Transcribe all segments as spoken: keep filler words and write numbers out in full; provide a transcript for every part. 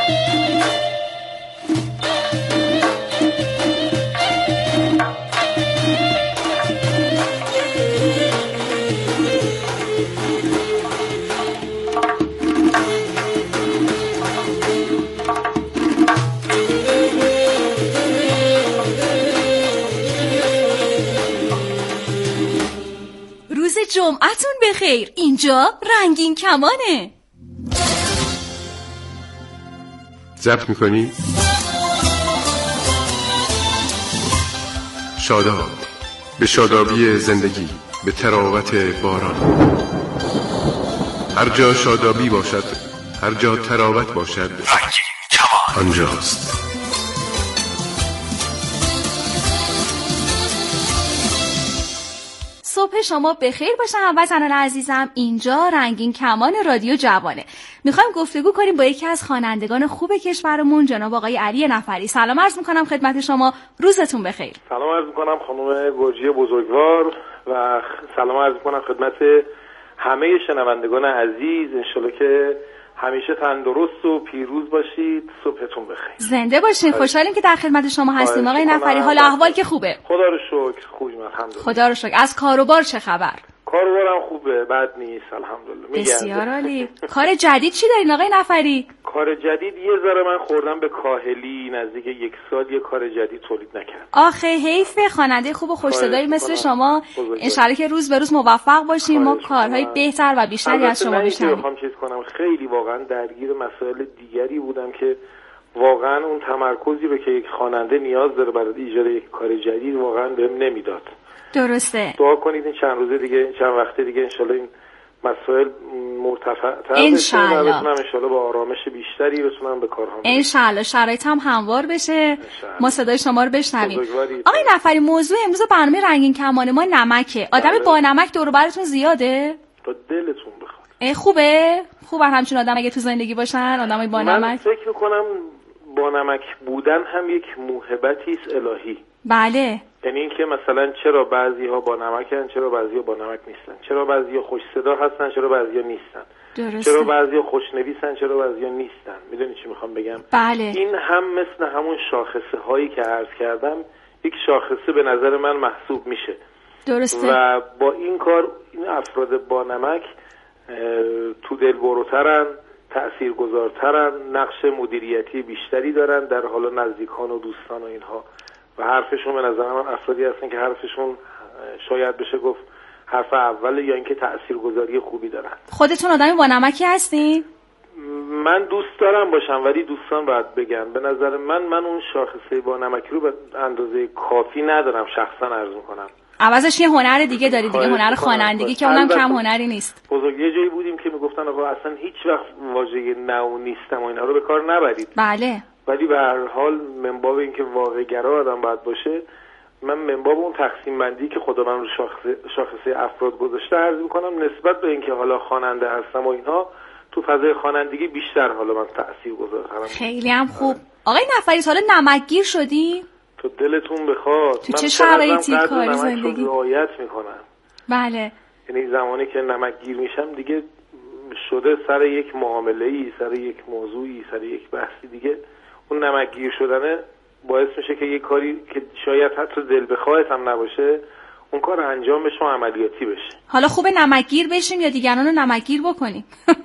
جمعتون بخیر. اینجا رنگین کمانه. ضبط میکنی؟ شاداب، به شادابی زندگی، به تراوت باران. هر جا شادابی باشد، هر جا تراوت باشد، رنگین کمان آنجاست. صبح شما بخیر باشه هموطنان عزیزم. اینجا رنگین کمان رادیو جوانه. میخوایم گفتگو کنیم با یکی از خوانندگان خوب کشورمون، جناب آقای علی نفری. سلام عرض میکنم خدمت شما، روزتون بخیر. سلام عرض میکنم خانم گرجی بزرگوار و سلام عرض میکنم خدمت همه شنوندگان عزیز. انشالله که همیشه تندرست و پیروز باشید. صبحتون بخیر. زنده باشین. خوشحالیم که در خدمت شما هستیم آقای نفری. حال احوال که خوبه؟ خدا رو شکر خوبیم الحمدلله. خدا رو شکر. از کار و بار چه خبر؟ کار و بارم خوبه، بد نیست الحمدلله. بسیار عالی. کار جدید چی دارین آقای نفری؟ کار جدید یه ذره من خوردم به کاهلی، نزدیک یک سال یه کار جدید تولید نکردم. آخه حیفه. خواننده خوب و خوش صدایی مثل شما انشالله که روز به روز موفق باشیم. ما کارهای بهتر و بیشتری از شما می‌شنویم. میخوام چیز کنم، خیلی واقعا درگیر مسائل دیگری بودم که واقعا اون تمرکزی رو که یک خواننده نیاز داره برای ایجاد یک کار جدید واقعا بهم نمیداد. درسته. دعا کنید این چند روزه دیگه، چند وقته دیگه انشالله این مسائل مرتفع‌تر بشه. انشالله. بتونم انشالله با آرامش بیشتری بتونم به کارهام. انشالله شرایط هم هموار بشه. ما صدای شما رو بشنویم. آقای نفری، موضوع امروز برنامه رنگین کمان ما نمکه. آدم با نمک دور و براتون زیاده؟ تا دلتون بخواد. خوبه؟ خوبه همچین آدم اگه تو زندگی باشن، آدمای با نمک. من فکر می‌کنم با نمک بودن هم یک موهبتی است الهی. بله. یعنی اینکه مثلا چرا بعضی‌ها با نمکن، چرا بعضی‌ها با نمک نیستن، چرا بعضی‌ها خوش صدا هستن، چرا بعضی‌ها نیستن. درسته. چرا بعضی‌ها خوشنویسن، چرا بعضی‌ها نیستن. میدونی چی میخوام بگم؟ بله. این هم مثل همون شاخصه هایی که عرض کردم یک شاخصه به نظر من محسوب میشه. درسته. و با این کار این افراد با نمک تو دلبروترن، تأثیرگذارترن، نقش مدیریتی بیشتری دارن در حال نزدیکان و دوستان و اینها. و حرفشون به نظر من افرادی هستن که حرفشون شاید بشه گفت حرف اوله یا اینکه تأثیرگذاری خوبی دارن. خودتون آدمی با نمکی هستین؟ من دوست دارم باشم ولی دوستان باید بگن. به نظر من من اون شاخصه با نمکی رو به اندازه کافی ندارم، شخصا عرض میکنم. عوضش یه هنر دیگه داری دیگه، هنر خوانندگی که اونم کم هنری نیست. بزرگ یه جایی بودیم که میگفتن آقا اصلا هیچ وقت واژه نو نیستم و اینا رو به کار نبرید. بله. ولی به هر حال من باب اینکه واقع گرا آدم باید باشه، من من باب اون تقسیم بندی که خدا من رو شاخصه, شاخصه افراد گذاشته عرض میکنم نسبت به اینکه حالا خواننده هستم و اینها تو فضای خوانندگی بیشتر حالا من تاثیرگذارم. خیلی هم خوب. آقای نفری حالا نمکگیر شدی؟ تو دلتون بخواد. تو چه شرایطی کار زندگی رعایت میکنم؟ بله. یعنی زمانی که نمکگیر میشم دیگه شده سر یک معامله‌ای، سر یک موضوعی، سر یک بحثی دیگه اون نمکگیر شدنه باعث میشه که یک کاری که شاید حتی دل بخواهت هم نباشه اون کار انجام بشه و عملیاتی بشه. حالا خوبه نمکگیر بشیم یا دیگران رو نمکگیر بکنیم؟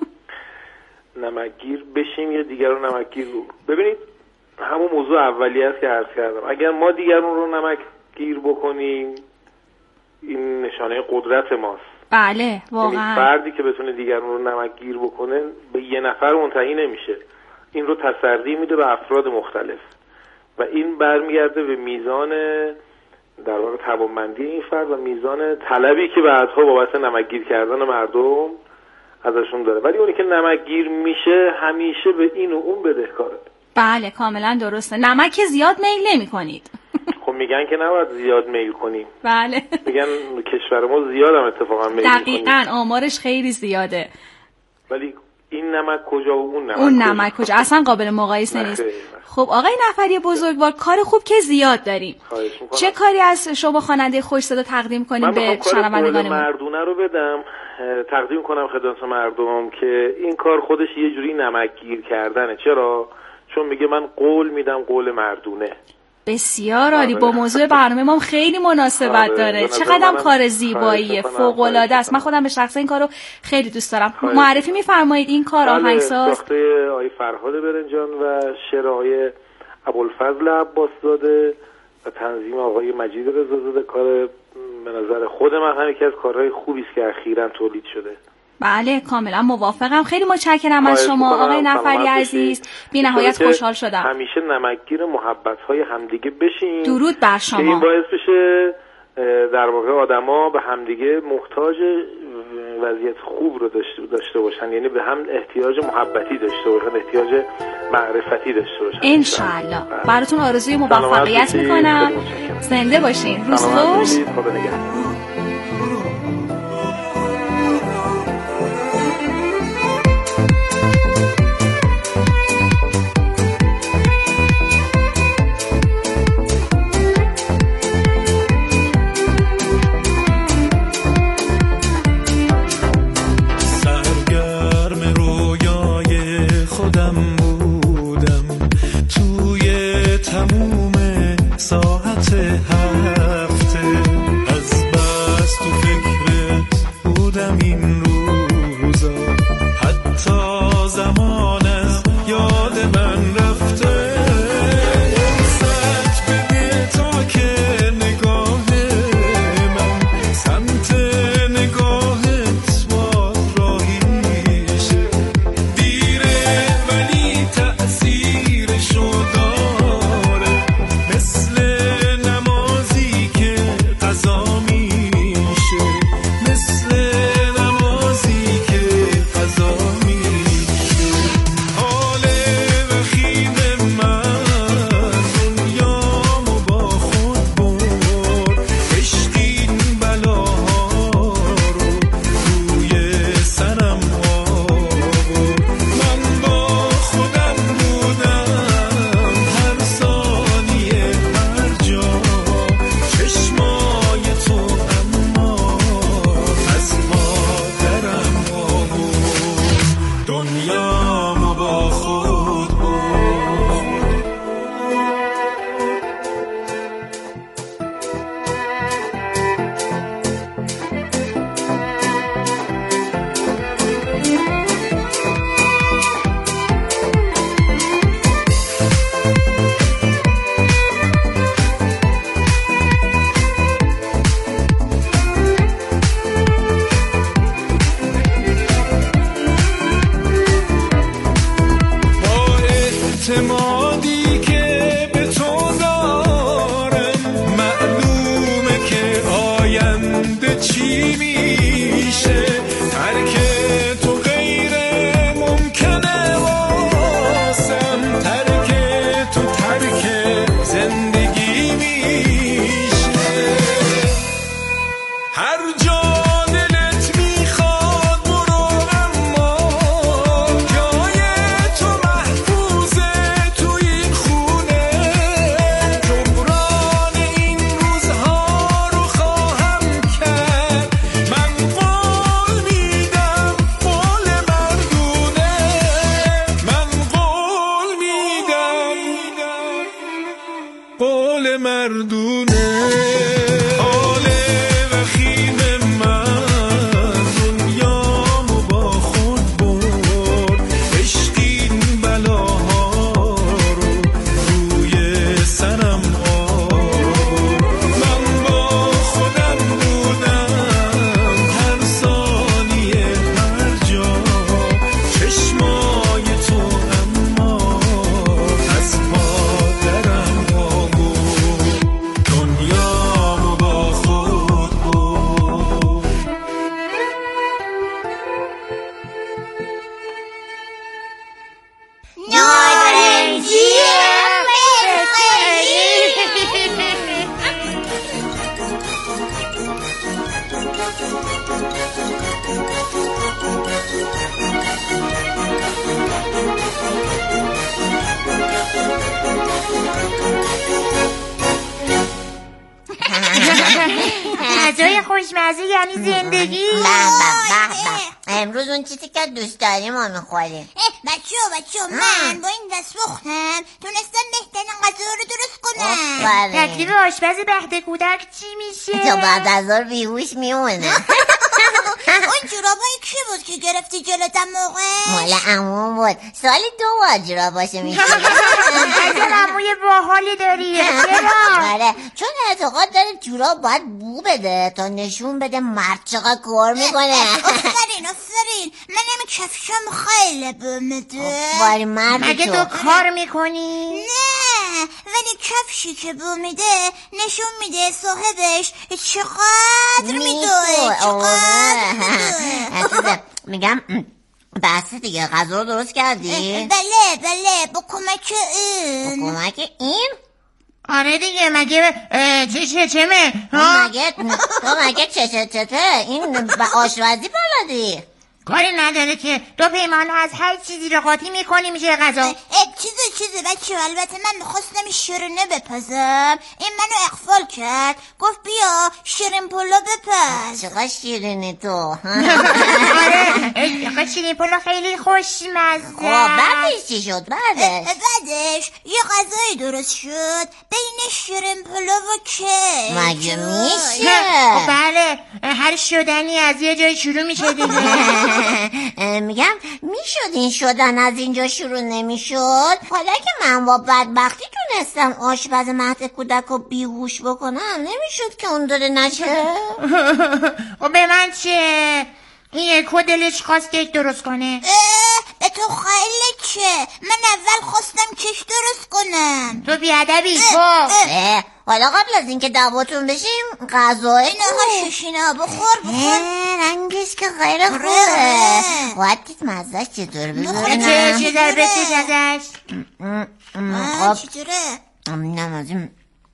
نمکگیر بشیم یا دیگران رو نمکگیر رو ببینید همون موضوع اولی است که عرض کردم. اگر ما دیگران رو نمکگیر بکنیم این نشانه قدرت ماست. بله واقعا. یعنی فردی که بتونه دیگران رو نمکگیر بکنه به یه نفر منتهی نمیشه، این رو تسری میده به افراد مختلف و این برمیگرده به میزان در واقع توانمندی این فرد و میزان طلبی که بعدها بابت نمکگیر کردن مردم ازشون داره. ولی اونی که نمکگیر میشه همیشه به این و اون بدهکاره. بله کاملا درسته. نمک زیاد میل نمی کنید. خب میگن که نباید زیاد میل کنیم. بله. میگن کشور ما زیاد هم اتفاقا میل کنیم. دقیقاً آمارش خیلی زیاده. ولی این نمک کجا و اون نمک اون کجا؟ نمک کجا اصلا قابل مقایسه نیست. خب آقای نفری بزرگوار کار خوب که زیاد داریم. چه کاری از شما خواننده خوش صدا تقدیم کنیم به شنوندگان ما؟ من مردونه رو بدم تقدیم کنم خدمت مردم که این کار خودش یه جوری نمکگیر کردنه. چرا؟ چون میگه من قول میدم قول مردونه. بسیار عالی. با موضوع برنامه ما خیلی مناسبت داره. چقدر کار زیباییه، فوق العاده است. من خودم به شخص این کارو خیلی دوست دارم. معرفی میفرمایید این کار آهنگساز؟ ساخته آقای فرهاد برنجان و شعر آقای ابوالفضل عباسزاده و تنظیم آقای مجید رضازاده. کار به نظر خود من هم یکی از کارهای خوبی است که اخیراً تولید شده. بله کاملا موافقم. خیلی متشکرم از شما آقای نفری عزیز. بی نهایت خوشحال شدم. همیشه نمکگیر محبت‌های همدیگه بشین. درود بر شما. این باعث بشه در واقع آدما به همدیگه محتاج وضعیت خوب رو داشته باشن، یعنی به هم احتیاج محبتی داشته باشن، احتیاج معرفتی داشته باشن. ان شاء الله. براتون آرزوی موفقیت میکنم. زنده باشین. روز خوش. خدا نگهدار. غذای خوشمزه یعنی زندگی. به به به امروز اون چیزی که دوست داریم ما میخوریم. بچه ها بچه ها من با این دست بختم تکلیف آشپز بهته کودک چی میشه؟ تو بعد از ظهر بیهوش میمونه. اون جورابای کی بود که گرفتی جلوتم موقع؟ مال عموم بود. سالی دو بار جوراباشو میشه. اصلا عموی باحالی داری. چرا؟ آره چون اعتقاد داره جوراب باید بو بده تا نشون بده مرد چقدر کار میکنه. آفرین آفرین. منم کفشم خیلی بو میده. آفرین مرد تو. مگه تو کار میکنی؟ نه ولی کفشی که بو میده نشون میده صاحبش چقدر میدوه. چقدر میدوه. میگم بس دیگه غذا رو درست کردی؟ بله بله با کمک این. با کمک این؟ آره دیگه مگه چه چمه؟ مگه تو مگه چه چه چه این آشپزی بلدی؟ کاری نداره که دو پیمانه از هر چیزی رو قاطی میکنی میشه غذا. چیزه چیزه بچه البته من میخواستم شیرینه بپزم این منو اغفال کرد گفت بیا شیرین پلو بپز. چقدر شیرینی تو. آره شیرین پلو خیلی خوشمزه. خب بعدش چی شد بعدش؟ بعدش یه غذایی درست شد بین شیرین پلو و کیک. مگه میشه؟ بله هر شدنی از یه جای شروع میشه دیگه. میگم میشد این شدن از اینجا شروع نمیشد؟ حالا که من با بدبختی تونستم آشپز مهد کودک رو بیهوش بکنم نمیشد که اون داره نشه؟ و به من چه؟ این کد دلش خواست کیک درست کنه. به تو خیلی چه؟ من اول خواستم کیک درست کنم. تو بیادبی تو. حالا قبل از اینکه دعواتون بشیم غذای اینها ششینا بخور بخور. رنگش که خیلی خوبه. باید دید مزهش چطور بذارم. چه چه در بسیش ازش؟ خب چطوره؟ نمازیم.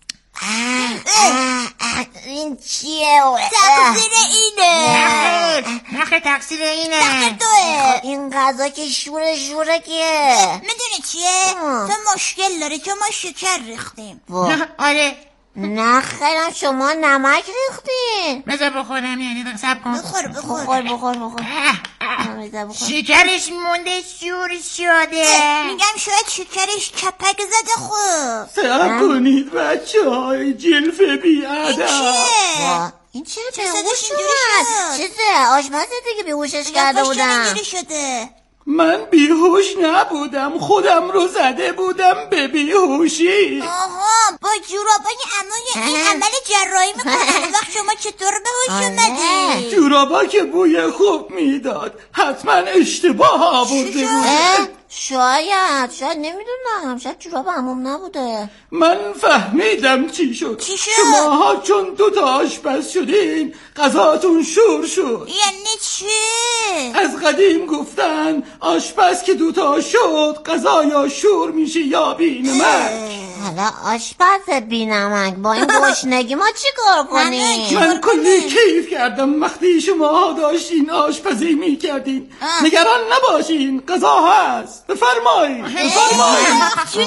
این چیه؟ تقصیر اینه. نخه تقصیر اینه. تقصیر توه. این غذا که شوره شوره که میدونی چیه؟ تو مشکل داری چون ما شکر ریختیم. آره نه خیرم شما نمک ریختین. بذار بخورم یعنی سب کن. بخور بخور بخور بخور بخور. شکرش مونده شور شده. میگم شاید شکرش کپک زده خوب. صبر کنید بچه های جلفه بیادم. این چیه؟ بیهوش شد. چیزه؟ آشپزه دیگه بیهوشش کرده بودم. شده. من بیهوش نبودم خودم رو زده بودم به بیهوشی. آها با جورابای عموی این عمل جراحی میکنن. وقت شما چطور به هوش اومدی؟ جورابا که بوی خوب میداد حتما اشتباه آورده بود. شاید شاید نمیدونم شاید جوراب عموم نبوده. من فهمیدم چی شد. چی شد؟ شماها چون دوتا آشپز شدین غذاتون شور شد. یعنی چی؟ از قدیم گفتن آشپز که دوتا شد غذا یا شور میشه یا بی نمک. حالا آشپز بی نمک با این گشنگی ما چی کار کنیم؟ من کلی کیف کردم وقتی شما داشتین آشپزی میکردین. نگران نباشین غذا هست. بفرمایید بفرمایید.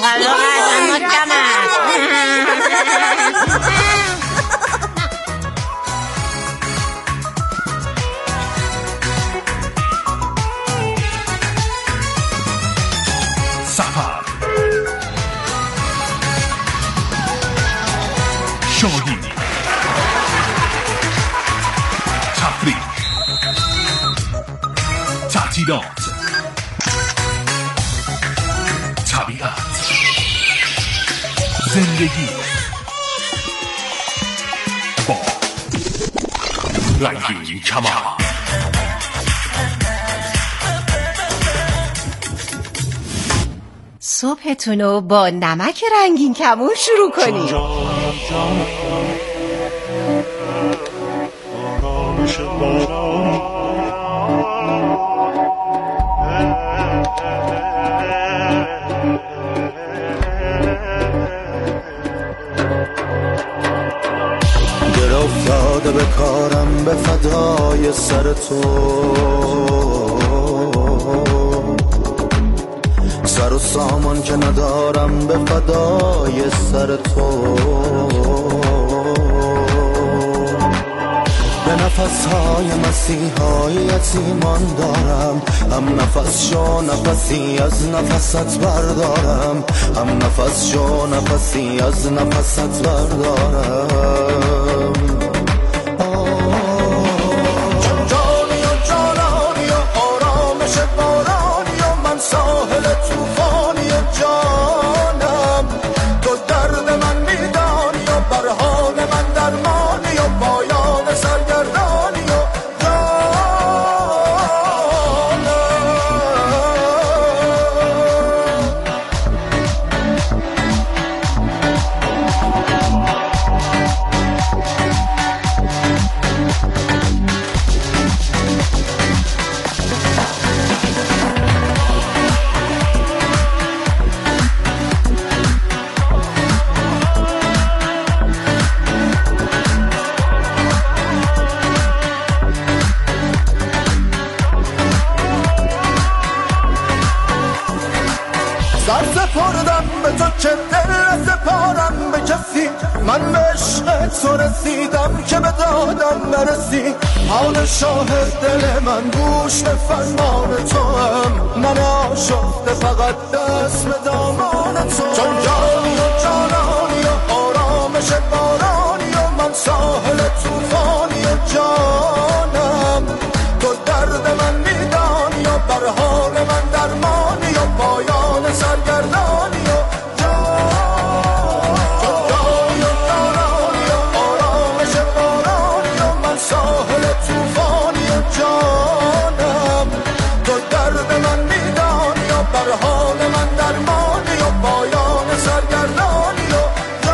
سفر شاهی تفریح تعطیلات طبیعت زندگی با رنگین کمان. صبحتون رو با نمک رنگین کمون شروع کنید. دل افتاده به کارم به فدای سر تو، سر و سامان که ندارم به فدای سر تو. به نفسهای مسیحای یتیمان دارم، هم نفس شو نفسی از نفست بردارم، هم نفس شو نفسی از نفست بردارم. جانی و جانانی و آرامش بارانی و من ساحل توفانی جانم، تو درد من میدانی و بر حال من درمانی و پایان سرگردانی و من به عشق تو رسیدم که به دادم نرسی، حال شاهد دل من گوش به فرمان تو هم، من آشفته فقط دست به دامان تو، چون جانی و جانانی و آرامش بارانی و من ساحل توفانی و جانم، تو درد من میدانی و بر حال من درمانی و پایان سرگردانی و ساحل توفانی جانم، تو درد من میدانی و بر حال من درمانی و پایان سرگردانی و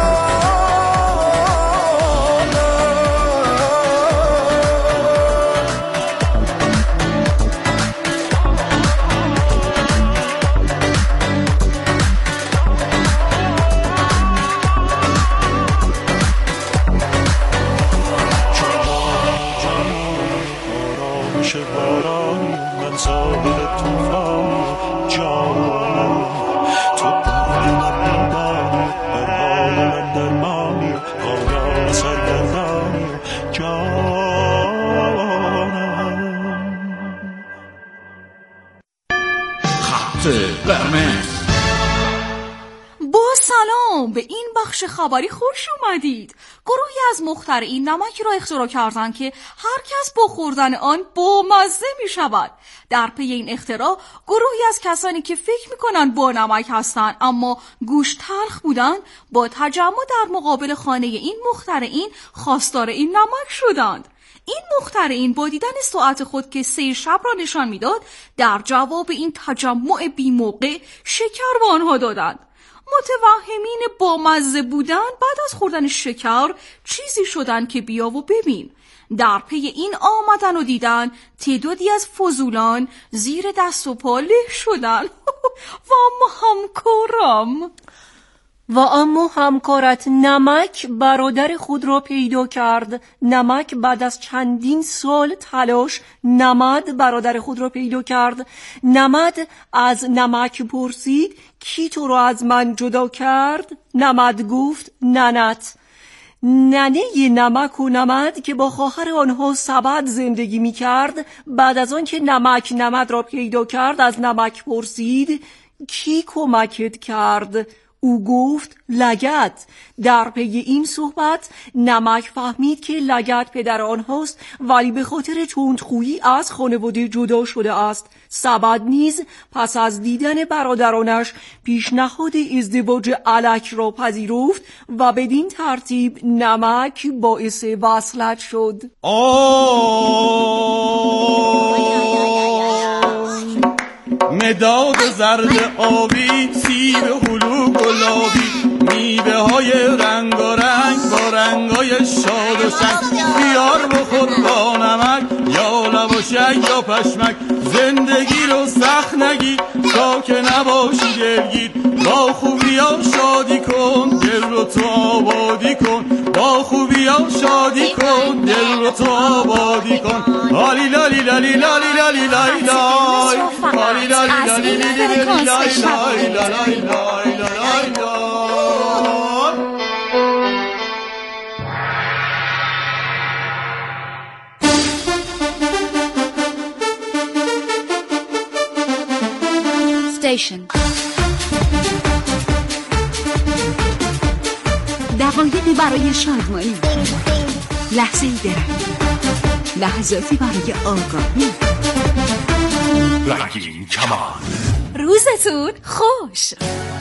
به این بخش خبری خوش اومدید. گروهی از مخترعین نمکی را اختراع کردند که هر کس با خوردن آن بامزه می شود. در پی این اختراع گروهی از کسانی که فکر می کنند با نمک هستند اما گوشت تلخ بودند با تجمع در مقابل خانه این مخترعین خواستار این نمک شدند. این مخترعین با دیدن ساعت خود که سه شب را نشان میداد در جواب این تجمع بی موقع شکر به آنها دادند. متوهمین بامزه بودن بعد از خوردن شکر چیزی شدن که بیا و ببین. در پی این آمدن و دیدن تعدادی از فضولان زیر دست و پا له شدن. و اما همکارم و اما همکارت نمک برادر خود را پیدا کرد. نمک بعد از چندین سال تلاش نمد برادر خود را پیدا کرد. نمد از نمک پرسید کی تو را از من جدا کرد؟ نمد گفت ننت. ننه نمک و نمد که با خواهر آنها سبد زندگی می کرد بعد از آن که نمک نمد را پیدا کرد از نمک پرسید کی کمکت کرد؟ او گفت لگد. در پی این صحبت نمک فهمید که لگد پدر آنهاست ولی به خاطر تندخویی از خانواده جدا شده است. سبد نیز پس از دیدن برادرانش پیشنهاد ازدواج الک را پذیرفت و بدین ترتیب نمک باعث وصلت شد. مداد زرد آبی، سیب هلو گلابی، میوه های رنگارنگ با رنگای شاد و شنگ، بیار بخور با نمک یا لباشک یا پشمک، زندگی رو سخت نگیر تا که نباشی دلگیر، با خوبی ها شادی کن دل رو تو آبادی کن، با خوبی ها شادی کن دل رو تو آبادی کن. لالی لالی لالی لالی لالی لای لای لالی لالی لالی لالی لای لای لای لای. Sensation. دقایقی برای شادمانی، لحظه درنگ، لحظاتی برای آگاهی. رنگین کمان. روزتون خوش.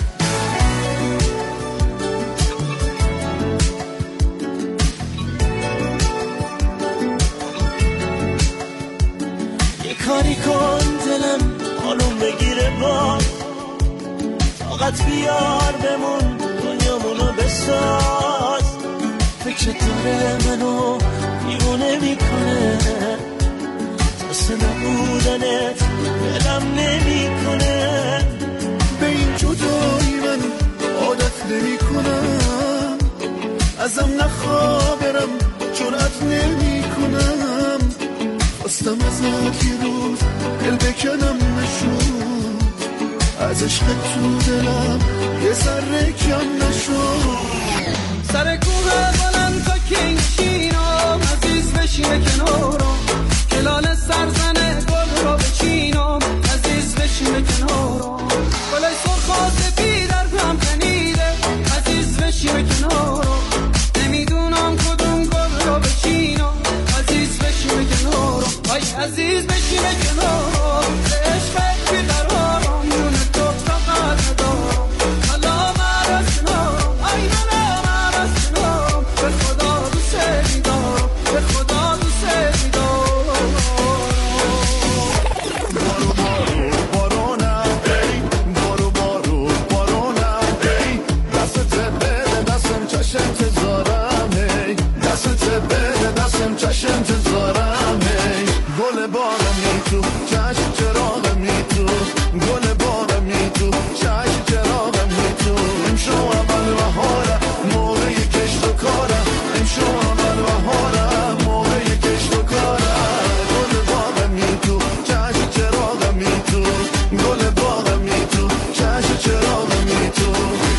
یه کاری کن دلم حالون بگیره با طاقت بیار بمون دنیامونو بساز. فکر داره منو دیوونه میکنه، ترس نبودنت دلم نمیکنه. به این جدایی من عادت نمیکنم، ازم نخوا برم جرأت نمیکنم. خواستم ازت یه روز دل بکنم نشد، از عشق تو دلم یه ذره کم نشد. سر کوه بلند تا کینگشینم، عزیز بشینه کنارم، کلال سرزنه گل را بچینم، عزیز بشینه کنارم. گلای سرخ و سفید در هم تنیده، عزیز بشینه کنارم. نمیدونم کدوم گل را بچینم، عزیز بشینه کنارم. آی عزیز بشینه کنارم، عشقت بیقرارم، جون تو طاقت ندارم، حالا من از کنارم. آی نه من از کنارم، به خدا دوست می‌دارم، به خدا دوست می‌دارم. بارو بارو بارونم، ای بارو بارو بارونم، ای دستت بده دستم چشم انتظارم، ای دستت بده دستم چشم انتظارم. ای گل باغمی تو چشم چراغمی تو، گل باغمی تو چشم چراغمی تو. امشو اول بهارم موقع کشت و کارم، امشو اول بهارم موقع کشت و کارم. گل باغمی تو چشم چراغمی تو، گل باغمی تو چشم چراغمی تو.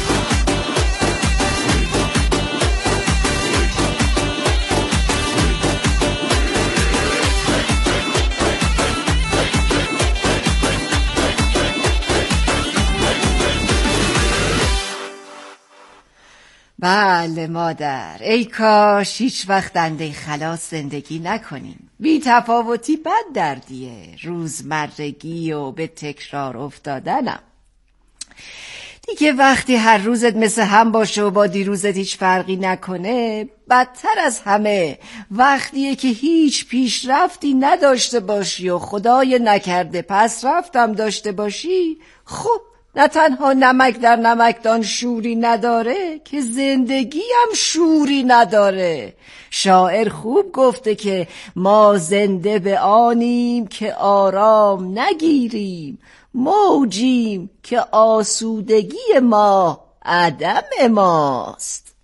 بله مادر، ای کاش هیچ وقت دنده خلاص زندگی نکنیم. بی تفاوتی بد دردیه، روزمرگی و به تکرار افتادنم. دیگه وقتی هر روزت مثل هم باشه و با دیروزت هیچ فرقی نکنه، بدتر از همه وقتیه که هیچ پیشرفتی نداشته باشی و خدای نکرده پس رفتم داشته باشی. خب نه تنها نمک در نمکدان شوری نداره که زندگی هم شوری نداره. شاعر خوب گفته که ما زنده به آنیم که آرام نگیریم، موجیم که آسودگی ما عدم ماست.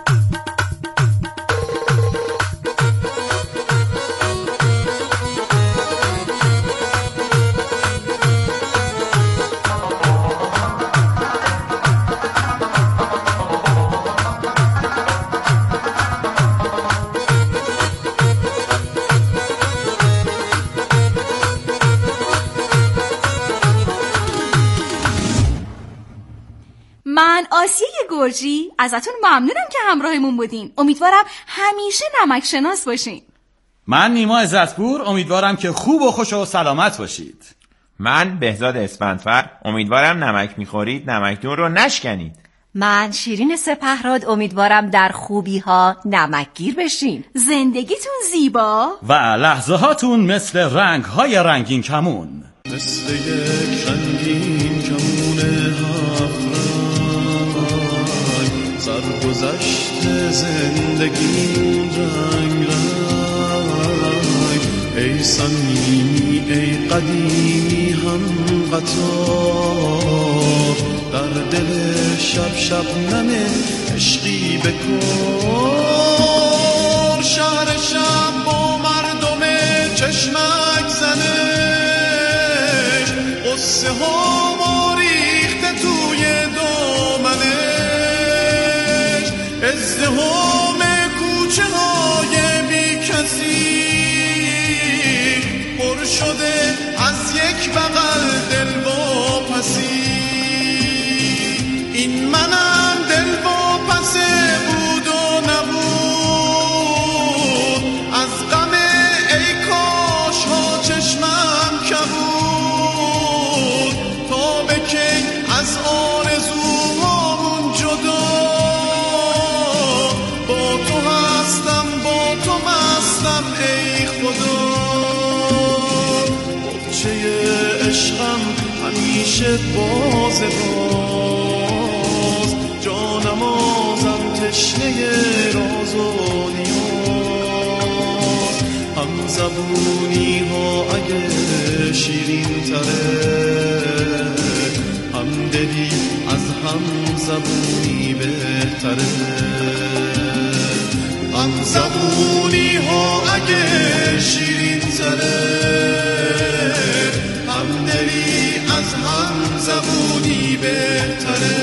من آسیه گرجی ازتون ممنونم که همراهمون بودین. امیدوارم همیشه نمک شناس باشین. من نیما عزتپور، امیدوارم که خوب و خوش و سلامت باشید. من بهزاد اسفندفر، امیدوارم نمک میخورید نمکدون رو نشکنید. من شیرین سپهراد، امیدوارم در خوبی ها نمکگیر بشین. زندگیتون زیبا و لحظه هاتون مثل رنگ های رنگین کمون، مثل یک رنگین کمون هفت رنگ، سرگذشت زندگی رنگ رنگ. ای صمیمی ای قدیمی هم قطار، در دل شب شب نم عشقی بکن. شهر شب با مردم چشمک زنش، قصه ها ما ریخته توی دامنش. ازدهام کوچه های بی کسی پر شده از یک بغل دل واپسی. همیشه باز باز جانمازم تشنه راز و نیاز هم زبونی ها اگه شیرین تره هم دلی از هم زبونی بهتره هم زبونی ها اگه شیرین تره هم دلی از هم زبونی بهتره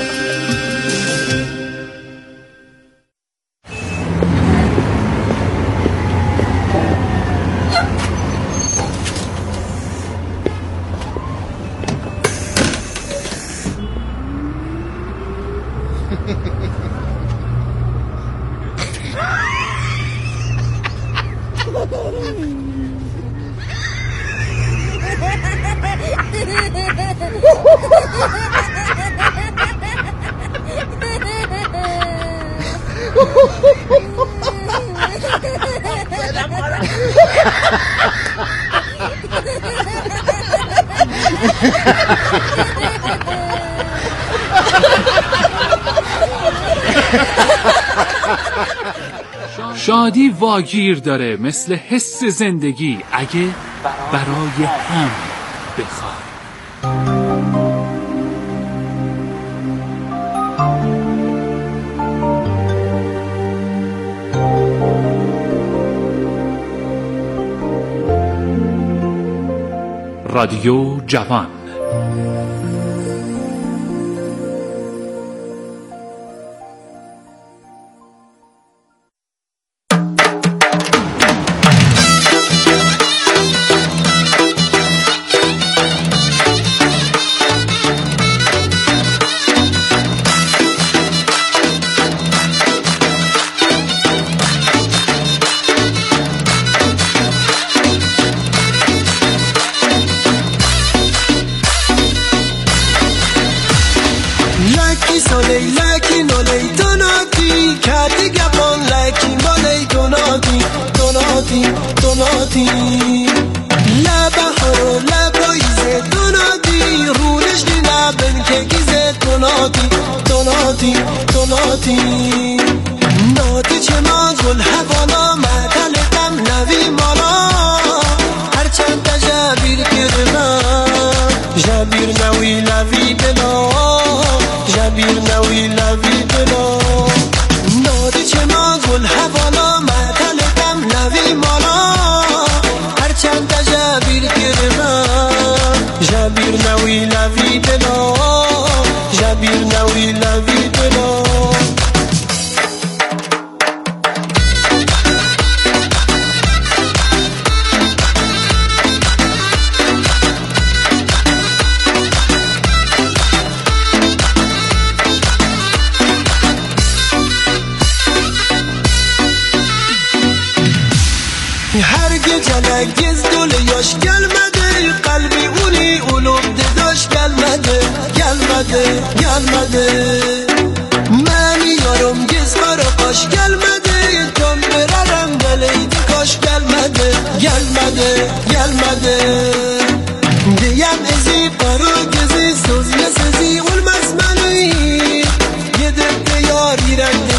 شادی واگیر داره مثل حس زندگی اگه برای هم بخوای. رادیو جوان.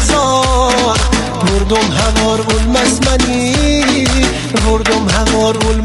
Vurdum hamar olmaz mani, vurdum hamar olmaz